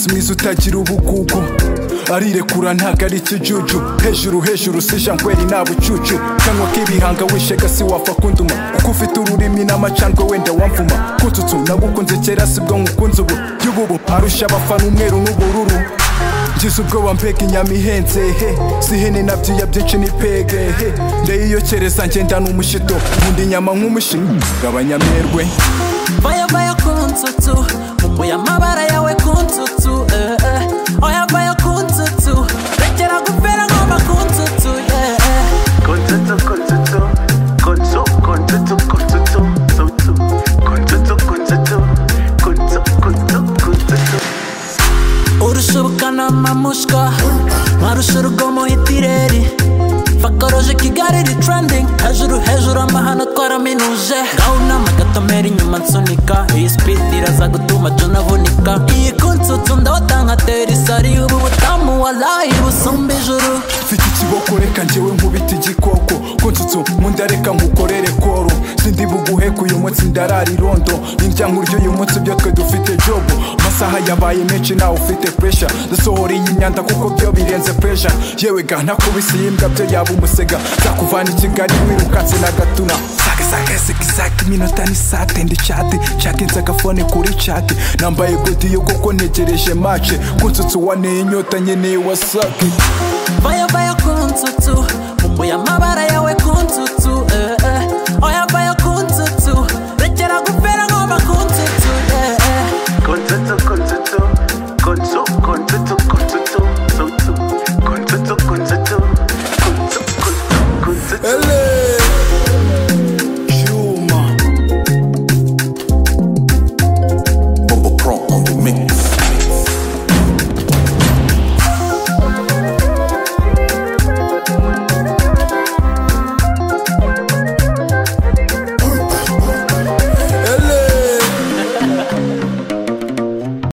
umusatsi mwiza utagira ubugugu arirekura ntago ari ikijuju hejuru sija nkweri nta bucucu kanwa k'ibihanga wishega si wapfa kunduma kuko ufite ururimi n'amacandwe wenda wamvuma kutsutsu nagukunze kera sibwo nkukunze ubu y'ububu arusha abafana umweru n'ubururu ngize ubwoba mbega inyama ihenze si ihene nabyiya byinshi n'ipege ndayiyokereza ngendana umushito nkunda inyama nk'umushinga abanyamerwe Vaya kuntutu mumbuye amabara yawe kuntutu oya vaya kuntutu rekera gupera ngoma kuntutu urushubukana mamushka marusha urugomo hitireri fakoroje Kigali iri trending hejuru amahano twaraminuje gahunama gatomera inyuma nsunika iyi speed iraza gutuma John avunika iyi kuntutu ndota nkatera isari ubu butamu wallahi busumba ijuru mfite ikiboko reka njyewe nkubita igikoko kunsutsu munda reka ngukorere koro sindi buguheka uyu munsi ndarara irondo nindya nkurya uyu munsi byo twe dufite jobo amasaha yabaye menshi nawe ufite pressure ndasohora iyi myanda kuko byo birenze pressure yewe ga ntakubise iyi mbwa byo yaba umusega zakuvana i Kigali wirukanse na gatuna sake iminota ni sate ndi chate chakinze agafone kuri chate nambaye godiyo koko ntegereje match kunsutsu waneye inyota nyeneye wasake Vaya kuntutu mumbuye amabara yawe kuntutu